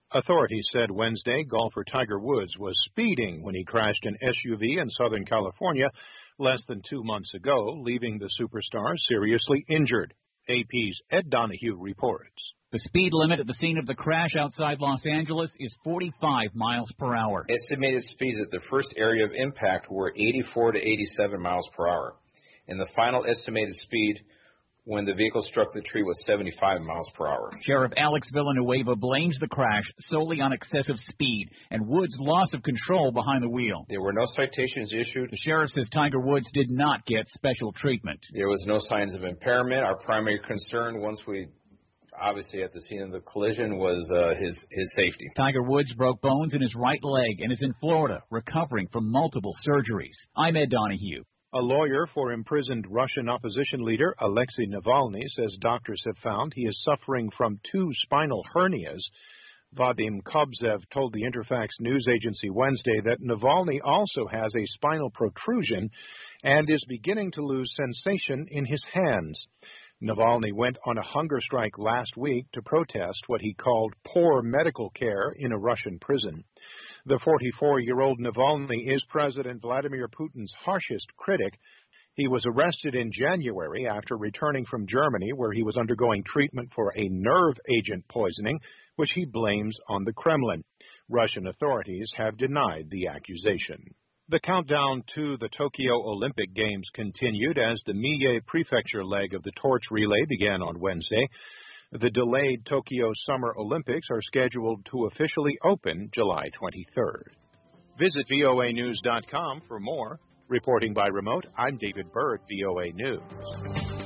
Authorities said Wednesday golfer Tiger Woods was speeding when he crashed an SUV in Southern California less than 2 months ago, leaving the superstar seriously injured. AP's Ed Donahue reports. The speed limit at the scene of the crash outside Los Angeles is 45 miles per hour. Estimated speeds at the first area of impact were 84 to 87 miles per hour. And the final estimated speed when the vehicle struck the tree was 75 miles per hour. Sheriff Alex Villanueva blames the crash solely on excessive speed and Woods' loss of control behind the wheel. There were no citations issued. The sheriff says Tiger Woods did not get special treatment. There was no signs of impairment. Our primary concern, once we obviously at the scene of the collision, was his safety. Tiger Woods broke bones in his right leg and is in Florida, recovering from multiple surgeries. I'm Ed Donahue. A lawyer for imprisoned Russian opposition leader Alexei Navalny says doctors have found he is suffering from 2 spinal hernias. Vadim Kobzev told the Interfax news agency Wednesday that Navalny also has a spinal protrusion and is beginning to lose sensation in his hands. Navalny went on a hunger strike last week to protest what he called poor medical care in a Russian prison. The 44-year-old Navalny is President Vladimir Putin's harshest critic. He was arrested in January after returning from Germany, where he was undergoing treatment for a nerve agent poisoning, which he blames on the Kremlin. Russian authorities have denied the accusation. The countdown to the Tokyo Olympic Games continued as the Mie Prefecture leg of the torch relay began on Wednesday. The delayed Tokyo Summer Olympics are scheduled to officially open July 23rd. Visit voanews.com for more. Reporting by remote, I'm David Berg, VOA News.